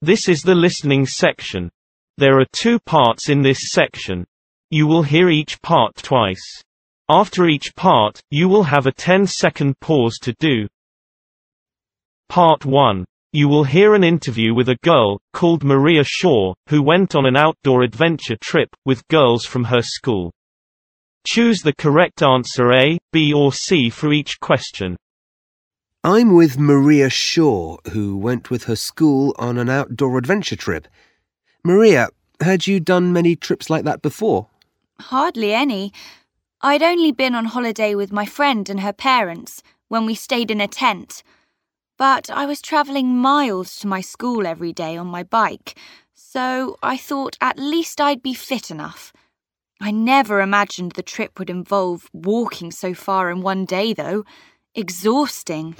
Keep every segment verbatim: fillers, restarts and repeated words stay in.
This is the listening section. There are two parts in this section. You will hear each part twice. After each part, you will have a ten second pause to do. Part one. You will hear an interview with a girl, called Maria Shaw, who went on an outdoor adventure trip, with girls from her school. Choose the correct answer A, B or C for each question. I'm with Maria Shaw, who went with her school on an outdoor adventure trip. Maria, had you done many trips like that before? Hardly any. I'd only been on holiday with my friend and her parents, when we stayed in a tent. But I was travelling miles to my school every day on my bike, so I thought at least I'd be fit enough. I never imagined the trip would involve walking so far in one day, though. Exhausting.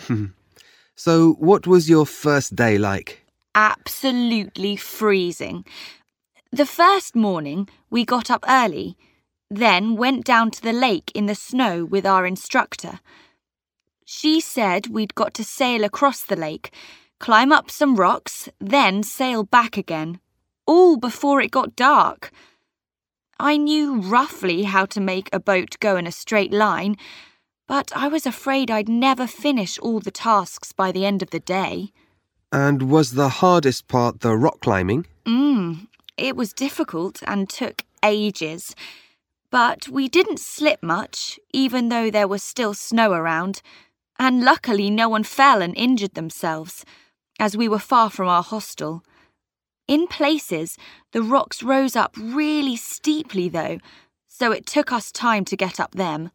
So, what was your first day like? Absolutely freezing. The first morning, we got up early, then went down to the lake in the snow with our instructor. She said we'd got to sail across the lake, climb up some rocks, then sail back again, all before it got dark. I knew roughly how to make a boat go in a straight line, but I was afraid I'd never finish all the tasks by the end of the day. And was the hardest part the rock climbing? Mm, it was difficult and took ages. But we didn't slip much, even though there was still snow around. And luckily no one fell and injured themselves, as we were far from our hostel. In places, the rocks rose up really steeply though, so it took us time to get up them.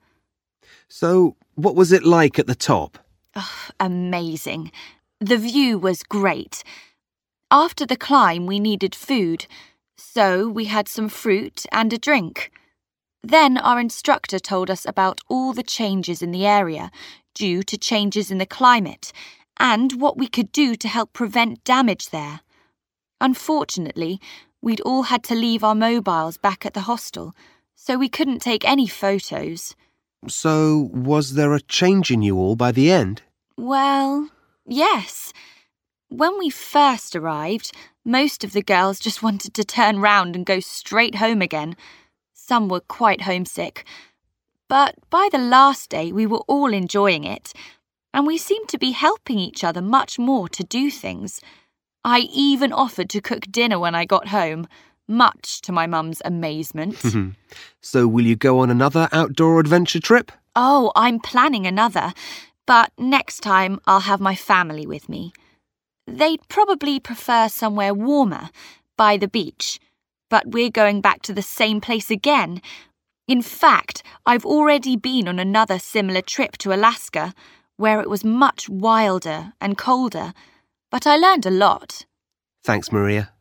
So, what was it like at the top? Oh, amazing. The view was great. After the climb, we needed food, so we had some fruit and a drink. Then our instructor told us about all the changes in the area due to changes in the climate and what we could do to help prevent damage there. Unfortunately, we'd all had to leave our mobiles back at the hostel, so we couldn't take any photos. So, was there a change in you all by the end? Well, yes. When we first arrived, most of the girls just wanted to turn round and go straight home again. Some were quite homesick. But by the last day, we were all enjoying it, and we seemed to be helping each other much more to do things. I even offered to cook dinner when I got home, much to my mum's amazement. So will you go on another outdoor adventure trip? Oh, I'm planning another, but next time I'll have my family with me. They'd probably prefer somewhere warmer, by the beach, but we're going back to the same place again. In fact, I've already been on another similar trip to Alaska, where it was much wilder and colder, but I learned a lot. Thanks, Maria.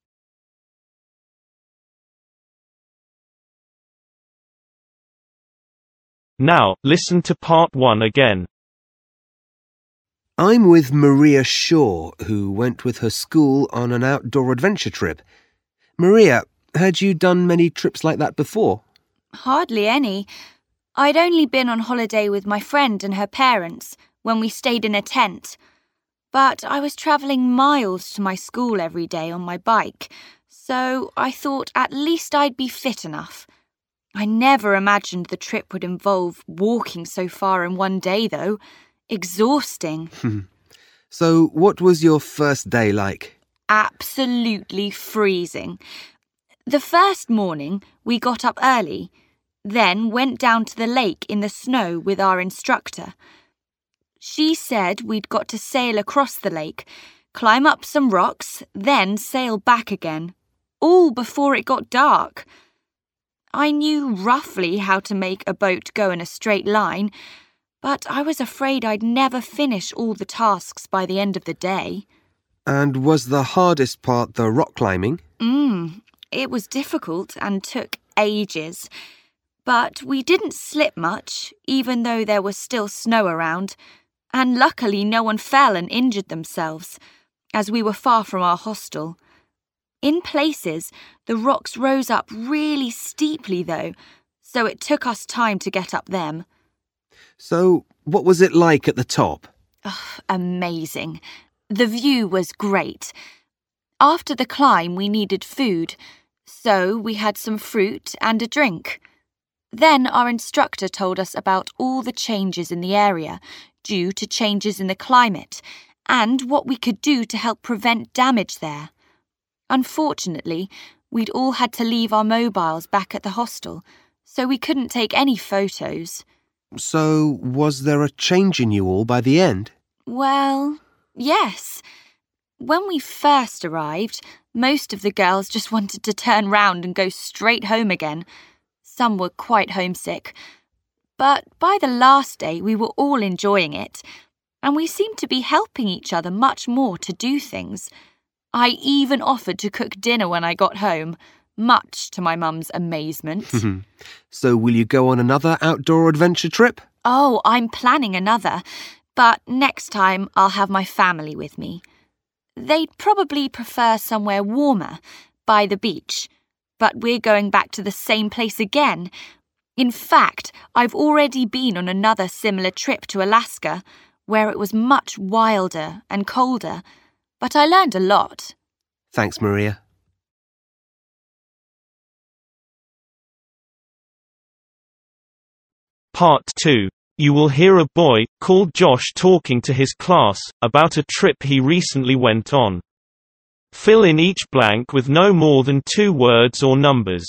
Now, listen to part one again. I'm with Maria Shaw, who went with her school on an outdoor adventure trip. Maria, had you done many trips like that before? Hardly any. I'd only been on holiday with my friend and her parents, when we stayed in a tent. But I was travelling miles to my school every day on my bike, so I thought at least I'd be fit enough. I never imagined the trip would involve walking so far in one day, though. Exhausting. So, what was your first day like? Absolutely freezing. The first morning, we got up early, then went down to the lake in the snow with our instructor. She said we'd got to sail across the lake, climb up some rocks, then sail back again, all before it got dark. I knew roughly how to make a boat go in a straight line, but I was afraid I'd never finish all the tasks by the end of the day. And was the hardest part the rock climbing? Mm, it was difficult and took ages. But we didn't slip much, even though there was still snow around, and luckily no one fell and injured themselves, as we were far from our hostel. In places, the rocks rose up really steeply though, so it took us time to get up them. So, what was it like at the top? Oh, amazing. The view was great. After the climb, we needed food, so we had some fruit and a drink. Then our instructor told us about all the changes in the area due to changes in the climate and what we could do to help prevent damage there. Unfortunately, we'd all had to leave our mobiles back at the hostel, so we couldn't take any photos. So, was there a change in you all by the end? Well, yes. When we first arrived, most of the girls just wanted to turn round and go straight home again. Some were quite homesick. But by the last day, we were all enjoying it, and we seemed to be helping each other much more to do things. I even offered to cook dinner when I got home, much to my mum's amazement. So will you go on another outdoor adventure trip? Oh, I'm planning another, but next time I'll have my family with me. They'd probably prefer somewhere warmer, by the beach, but we're going back to the same place again. In fact, I've already been on another similar trip to Alaska, where it was much wilder and colder, but I learned a lot. Thanks, Maria. Part two. You will hear a boy, called Josh, talking to his class about a trip he recently went on. Fill in each blank with no more than two words or numbers.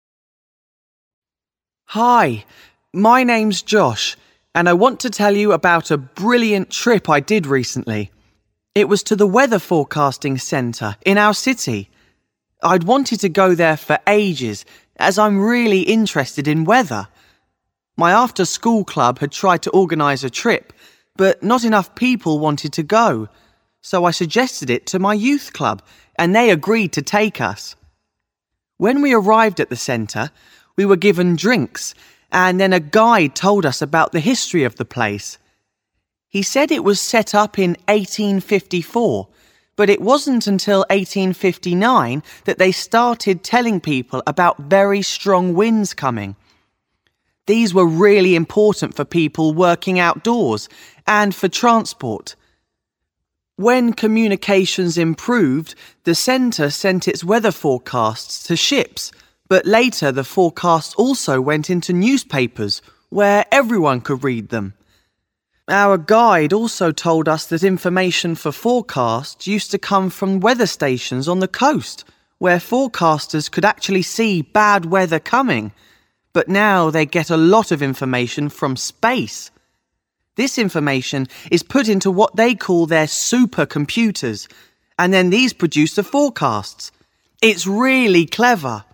Hi, my name's Josh, and I want to tell you about a brilliant trip I did recently. It was to the Weather Forecasting Centre in our city. I'd wanted to go there for ages, as I'm really interested in weather. My after-school club had tried to organise a trip, but not enough people wanted to go, so I suggested it to my youth club, and they agreed to take us. When we arrived at the centre, we were given drinks, and then a guide told us about the history of the place. He said it was set up in eighteen fifty-four, but it wasn't until eighteen fifty-nine that they started telling people about very strong winds coming. These were really important for people working outdoors and for transport. When communications improved, the centre sent its weather forecasts to ships, but later the forecasts also went into newspapers, where everyone could read them. Our guide also told us that information for forecasts used to come from weather stations on the coast, where forecasters could actually see bad weather coming. But now they get a lot of information from space. This information is put into what they call their supercomputers, and then these produce the forecasts. It's really clever.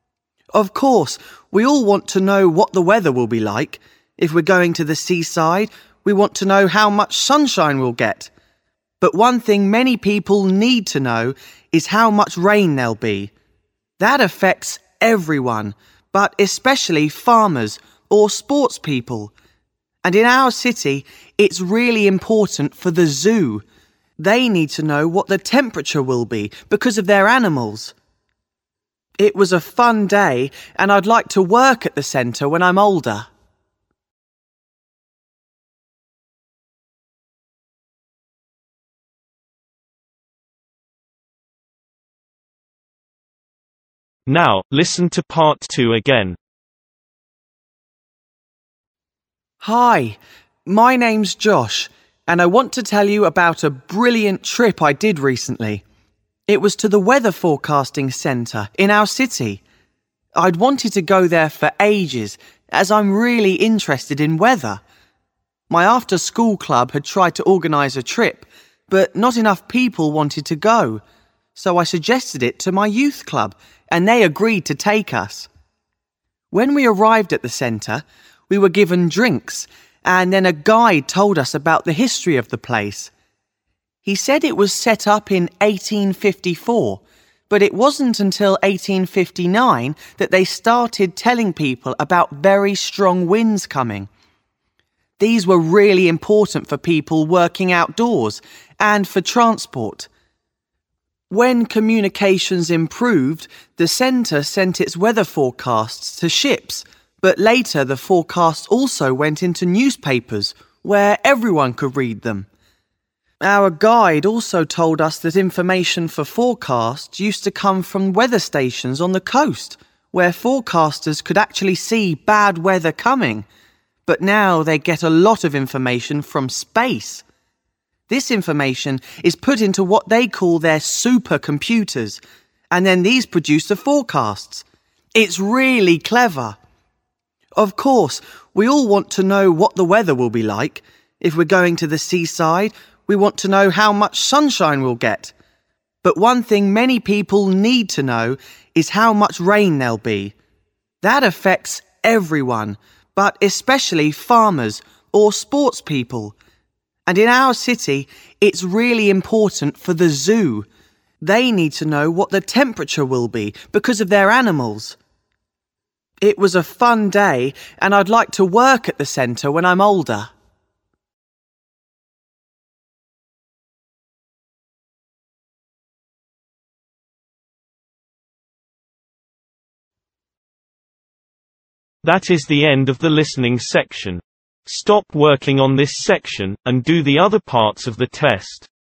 Of course, we all want to know what the weather will be like. If we're going to the seaside, we want to know how much sunshine we'll get. But one thing many people need to know is how much rain there'll be. That affects everyone, but especially farmers or sports people. And in our city, it's really important for the zoo. They need to know what the temperature will be because of their animals. It was a fun day, and I'd like to work at the centre when I'm older. Now, listen to part two again. Hi, my name's Josh, and I want to tell you about a brilliant trip I did recently. It was to the Weather Forecasting Centre in our city. I'd wanted to go there for ages, as I'm really interested in weather. My after-school club had tried to organise a trip, but not enough people wanted to go, so I suggested it to my youth club, and they agreed to take us. When we arrived at the centre, we were given drinks, and then a guide told us about the history of the place. He said it was set up in eighteen fifty-four, but it wasn't until eighteen fifty-nine that they started telling people about very strong winds coming. These were really important for people working outdoors and for transport. When communications improved, the centre sent its weather forecasts to ships, but later the forecasts also went into newspapers, where everyone could read them. Our guide also told us that information for forecasts used to come from weather stations on the coast, where forecasters could actually see bad weather coming. But now they get a lot of information from space. This information is put into what they call their supercomputers, and then these produce the forecasts. It's really clever. Of course, we all want to know what the weather will be like. If we're going to the seaside, we want to know how much sunshine we'll get. But one thing many people need to know is how much rain there'll be. That affects everyone, but especially farmers or sports people. And in our city, it's really important for the zoo. They need to know what the temperature will be because of their animals. It was a fun day, and I'd like to work at the centre when I'm older. That is the end of the listening section. Stop working on this section, and do the other parts of the test.